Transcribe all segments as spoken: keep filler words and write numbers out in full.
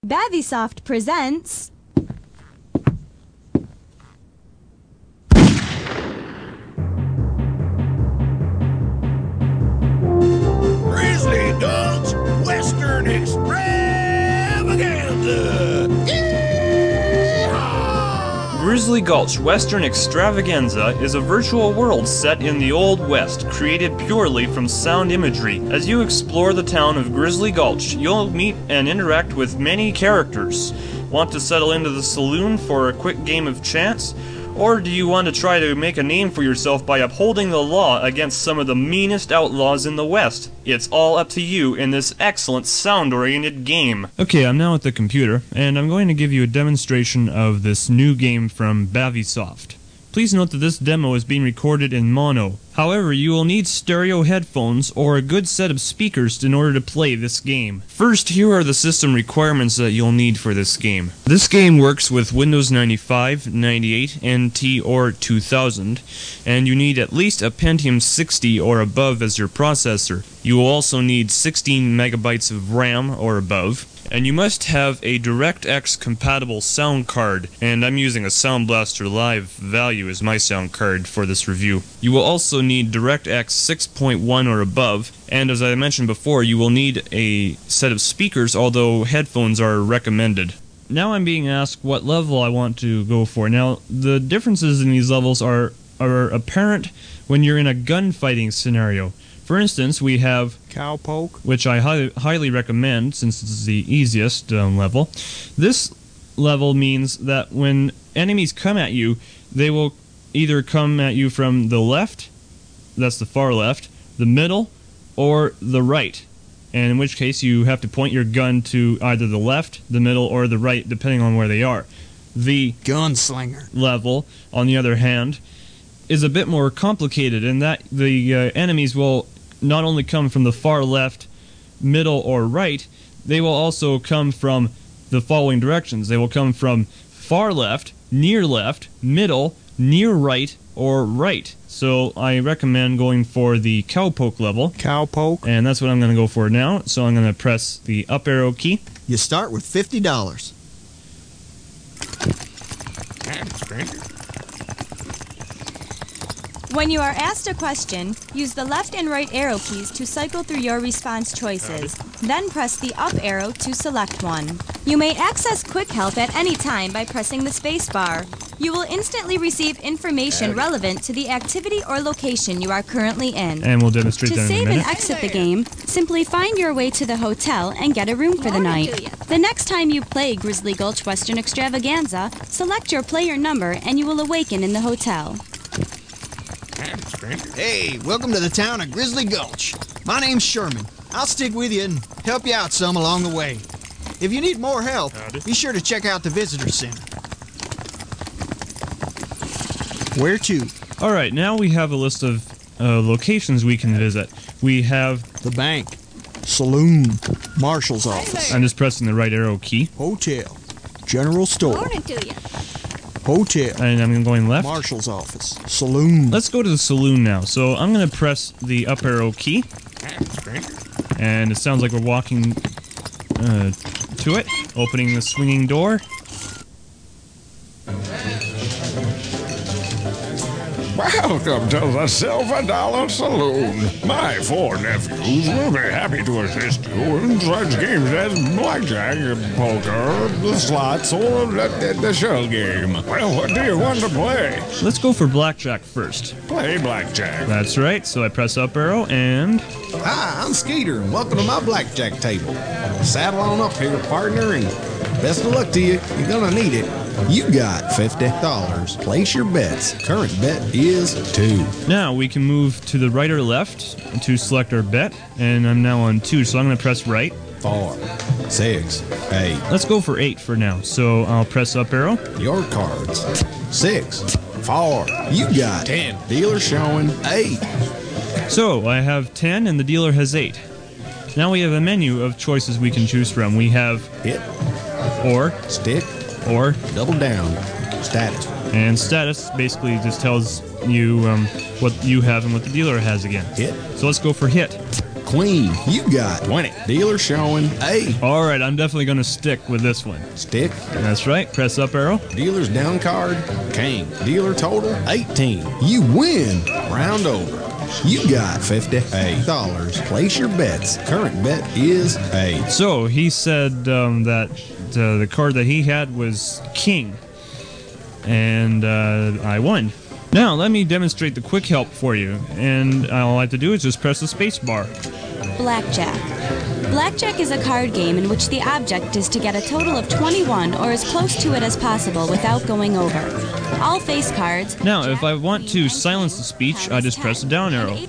Bavisoft presents... Grizzly Gulch Western Extravaganza! Yeehaw! Grizzly Gulch Western Extravaganza is a virtual world set in the Old West, created purely from sound imagery. As you explore the town of Grizzly Gulch, you'll meet and interact with many characters. Want to settle into the saloon for a quick game of chance? Or do you want to try to make a name for yourself by upholding the law against some of the meanest outlaws in the West? It's all up to you in this excellent sound-oriented game. Okay, I'm now at the computer, and I'm going to give you a demonstration of this new game from Bavisoft. Please note that this demo is being recorded in mono. However, you will need stereo headphones or a good set of speakers in order to play this game. First, here are the system requirements that you'll need for this game. This game works with Windows ninety-five, ninety-eight, N T, or two thousand, and you need at least a Pentium sixty or above as your processor. You will also need sixteen megabytes of RAM or above. And you must have a DirectX compatible sound card, and I'm using a Sound Blaster Live Value as my sound card for this review. You will also need DirectX six point one or above, and as I mentioned before, you will need a set of speakers, although headphones are recommended. Now I'm being asked what level I want to go for. Now, the differences in these levels are, are apparent when you're in a gunfighting scenario. For instance, we have Cowpoke, which I hi highly recommend since it's the easiest um, level. This level means that when enemies come at you, they will either come at you from the left, that's the far left, the middle, or the right. And in which case you have to point your gun to either the left, the middle, or the right, depending on where they are. The Gunslinger level, on the other hand, is a bit more complicated in that the uh, enemies will not only come from the far left, middle, or right, they will also come from the following directions. They will come from far left, near left, middle, near right, or right. So I recommend going for the Cowpoke level. Cowpoke. And that's what I'm going to go for now. So I'm going to press the up arrow key. You start with fifty dollars. When you are asked a question, use the left and right arrow keys to cycle through your response choices. Then press the up arrow to select one. You may access quick help at any time by pressing the space bar. You will instantly receive information relevant to the activity or location you are currently in. And we'll demonstrate To that in a save minute. and exit the game, simply find your way to the hotel and get a room for the night. The next time you play Grizzly Gulch Western Extravaganza, select your player number and you will awaken in the hotel. Hey, welcome to the town of Grizzly Gulch. My name's Sherman. I'll stick with you and help you out some along the way. If you need more help, be sure to check out the visitor center. Where to? Alright, now we have a list of uh, locations we can visit. We have... the bank, saloon, marshal's office, I'm just pressing the right arrow key. hotel, general store, Morning to you. hotel, And I'm going left. marshal's office, saloon. Let's go to the saloon now. So I'm going to press the up arrow key. And it sounds like we're walking uh, to it. Opening the swinging door. Welcome to the Silver Dollar Saloon. My four nephews will be happy to assist you in such games as blackjack, poker, the slots, or the, the shell game. Well, what do you want to play? Let's go for blackjack first. Play blackjack. That's right. So I press up arrow and... Hi, I'm Skeeter, and welcome to my blackjack table. Saddle on up here, partner, and best of luck to you. You're gonna need it. You got fifty dollars. Place your bets. Current bet is two. Now we can move to the right or left to select our bet. And I'm now on two, so I'm going to press right. Four, six, eight. Let's go for eight for now. So I'll press up arrow. Your cards. Six, four. You got ten. Dealer showing eight. So I have ten and the dealer has eight. Now we have a menu of choices we can choose from. We have Hit, or, stick, or, double down, status. and status basically just tells you um, what you have and what the dealer has again. Hit, So let's go for hit. Queen, you got twenty. Dealer showing A. Alright, I'm definitely gonna stick with this one. Stick. That's right, press up arrow. Dealer's down card, King. Dealer total, eighteen. You win. Round over. You got fifty dollars. Place your bets. Current bet is A. So, he said um, that uh, the card that he had was King. And uh, I won. Now, let me demonstrate the quick help for you. And all I have to do is just press the space bar. Blackjack. Blackjack is a card game in which the object is to get a total of twenty-one or as close to it as possible without going over. All face cards. Now, if Jack, I want Queen, to and silence the King speech, I times just press the ten, down and arrow. eight.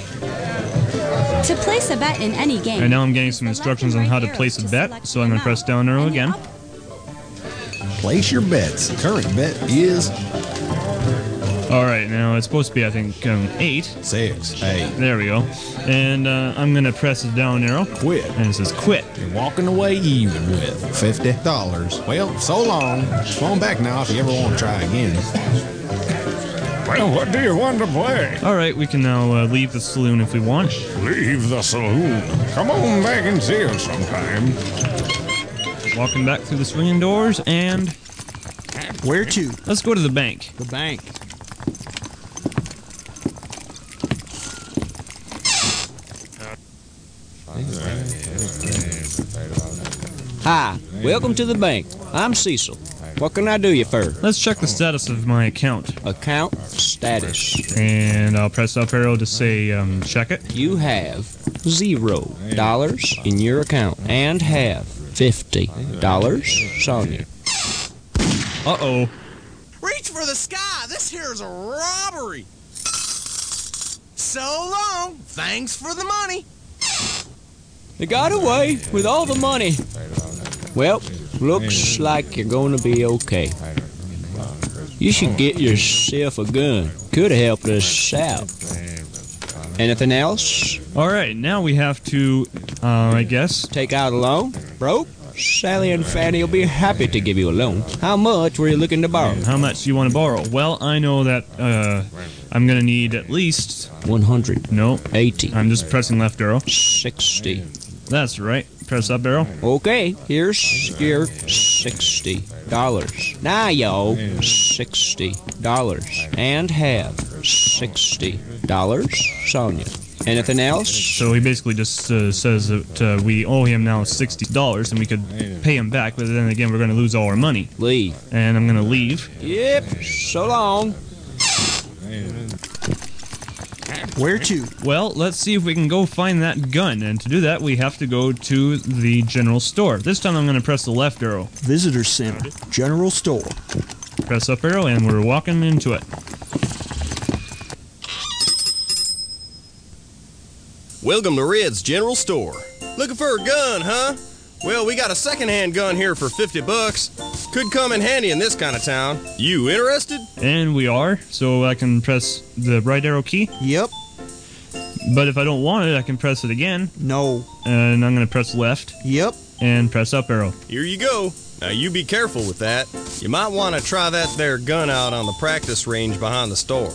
To place a bet in any game. And now I'm getting some use the instructions left on and how to right place a arrows bet, select so I'm going the to press amount, down arrow and then again. up. Place your bets. Current bet is Alright, now it's supposed to be, I think, um, eight. six. A. There we go. And uh, I'm going to press the down arrow. Quit. And it says quit. You're walking away even with fifty dollars. Well, so long. Come on back now if you ever want to try again. Well, what do you want to play? Alright, we can now uh, leave the saloon if we want. Leave the saloon. Come on back and see us sometime. Walking back through the swinging doors, and Where to? let's go to the bank. The bank. Hi, welcome to the bank. I'm Cecil. What can I do you for? Let's check the status of my account. Account status. And I'll press up arrow to say um, check it. You have zero dollars in your account and have fifty dollars on you. Uh-oh. Reach for the sky. This here's a robbery. So long. Thanks for the money. They got away with all the money. Well, looks like you're gonna be okay. You should get yourself a gun. Could have helped us out. Anything else? Alright, now we have to, uh, I guess, Take out a loan? Broke? Sally and Fanny will be happy to give you a loan. How much were you looking to borrow? how much do you want to borrow? Well, I know that uh, I'm going to need at least, one hundred no, eighty. I'm just pressing left arrow. sixty. That's right. Press up arrow. Okay, here's your sixty dollars. Now, y'all, sixty dollars. And have sixty dollars on you. Anything else? So he basically just uh, says that uh, we owe him now sixty dollars and we could pay him back, but then again we're going to lose all our money. Leave. And I'm going to leave. Yep, so long. Where to? Well, let's see if we can go find that gun, and to do that we have to go to the general store. This time I'm going to press the left arrow. Visitor Center. General Store. Press up arrow and we're walking into it. Welcome to Red's General Store. Looking for a gun, huh? Well, we got a secondhand gun here for fifty bucks. Could come in handy in this kind of town. You interested? And we are, so I can press the right arrow key. Yep. But if I don't want it, I can press it again, No. and I'm going to press left Yep. and press up arrow. Here you go. Now you be careful with that. You might want to try that there gun out on the practice range behind the store.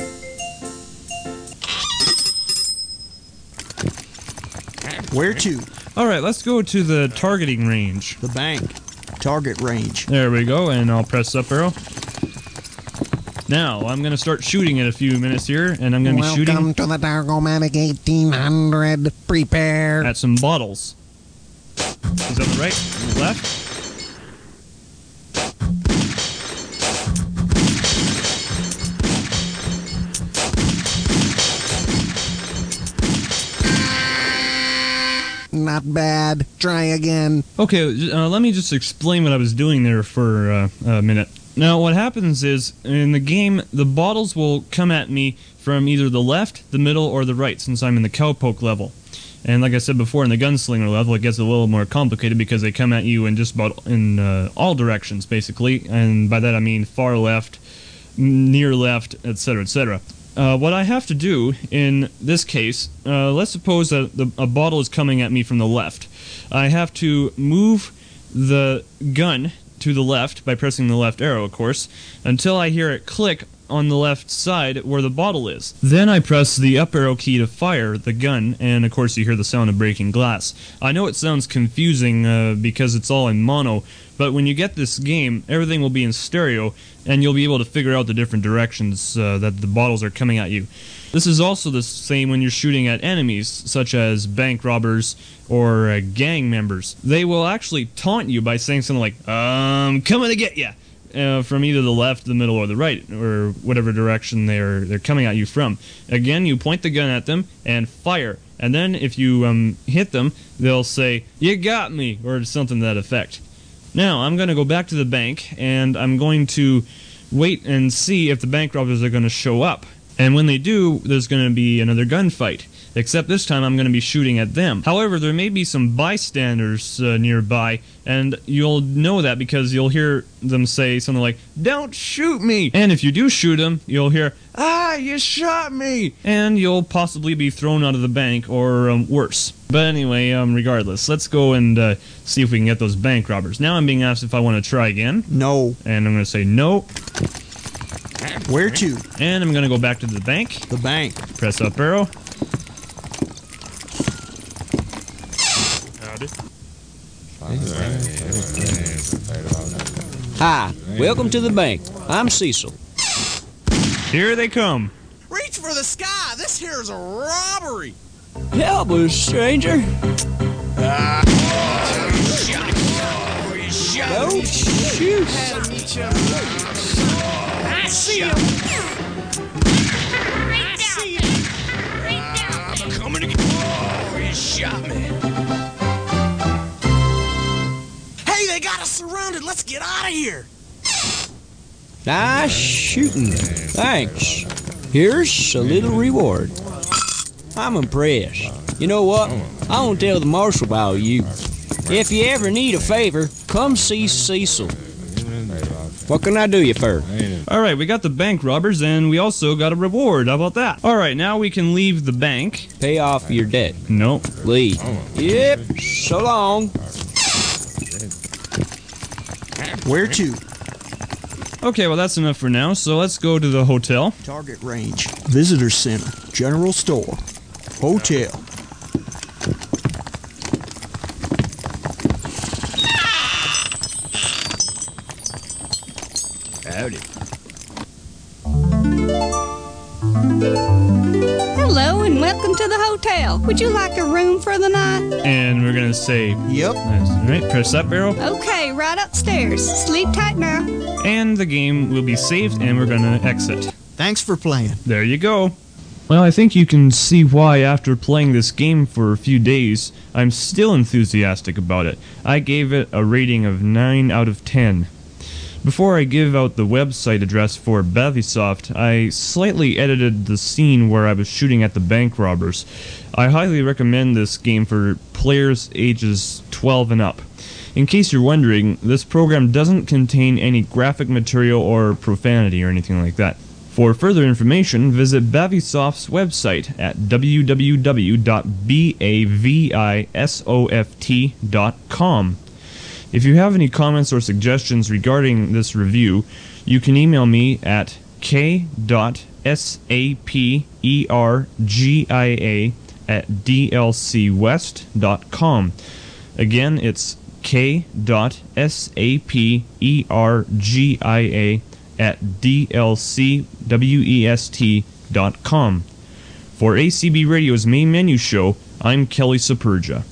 Where to? Alright, let's go to the targeting range. The bank. Target range. There we go, and I'll press up arrow. Now, I'm going to start shooting in a few minutes here, and I'm going to be shooting Welcome to the Dargomatic eighteen hundred. Prepare. at some bottles. Is that the right? Left? Not bad. Try again. Okay, uh, let me just explain what I was doing there for uh, a minute. Now, what happens is, in the game, the bottles will come at me from either the left, the middle, or the right, since I'm in the cowpoke level. And like I said before, in the gunslinger level, it gets a little more complicated because they come at you in just about in uh, all directions, basically. And by that I mean far left, near left, et cetera, et cetera. Uh, what I have to do in this case, uh, let's suppose that the, a bottle is coming at me from the left. I have to move the gun to the left by pressing the left arrow, of course, until I hear it click on the left side where the bottle is. Then I press the up arrow key to fire the gun, and of course you hear the sound of breaking glass. I know it sounds confusing uh, because it's all in mono, but when you get this game, everything will be in stereo, and you'll be able to figure out the different directions uh, that the bottles are coming at you. This is also the same when you're shooting at enemies, such as bank robbers or uh, gang members. They will actually taunt you by saying something like, um, coming to get ya, uh, from either the left, the middle, or the right, or whatever direction they're, they're coming at you from. Again, you point the gun at them and fire. And then if you um, hit them, they'll say, you got me, or something to that effect. Now, I'm going to go back to the bank, and I'm going to wait and see if the bank robbers are going to show up. And when they do, there's going to be another gunfight. Except this time I'm going to be shooting at them. However, there may be some bystanders uh, nearby, and you'll know that because you'll hear them say something like, don't shoot me! And if you do shoot them, you'll hear, ah, you shot me! And you'll possibly be thrown out of the bank, or um, worse. But anyway, um, regardless, let's go and uh, see if we can get those bank robbers. Now I'm being asked if I want to try again. No. And I'm going to say no. Where to? And I'm going to go back to the bank. The bank. Press up arrow. Hi, welcome to the bank. I'm Cecil. Here they come. Reach for the sky! This here is a robbery! Help us, stranger. Don't shoot. I see him! Right down! Right down! I'm coming to get... Oh, he shot me! Hey, they got us surrounded! Let's get out of here! Nice shooting. Thanks. Here's a little reward. I'm impressed. You know what? I won't tell the marshal about you. If you ever need a favor, come see Cecil. What can I do you for? Alright, we got the bank robbers, and we also got a reward. How about that? Alright, now we can leave the bank. Pay off your debt. No. Leave. Yep. So long. Where to? Okay, well that's enough for now, so let's go to the hotel. Target range. Visitor center. General store. Hotel. Howdy. Hello and welcome to the hotel. Would you like a room for the night? And we're gonna say... Yep. Alright, press up arrow. Okay, right upstairs. Sleep tight now. And the game will be saved, and we're gonna exit. Thanks for playing. There you go. Well, I think you can see why after playing this game for a few days, I'm still enthusiastic about it. I gave it a rating of nine out of ten. Before I give out the website address for Bavisoft, I slightly edited the scene where I was shooting at the bank robbers. I highly recommend this game for players ages twelve and up. In case you're wondering, this program doesn't contain any graphic material or profanity or anything like that. For further information, visit Bavisoft's website at w w w dot bavisoft dot com. If you have any comments or suggestions regarding this review, you can email me at k dot sapergia at d l c west dot com. Again, it's k dot sapergia at d l c west dot com. For A C B Radio's main menu show, I'm Kelly Sapergia.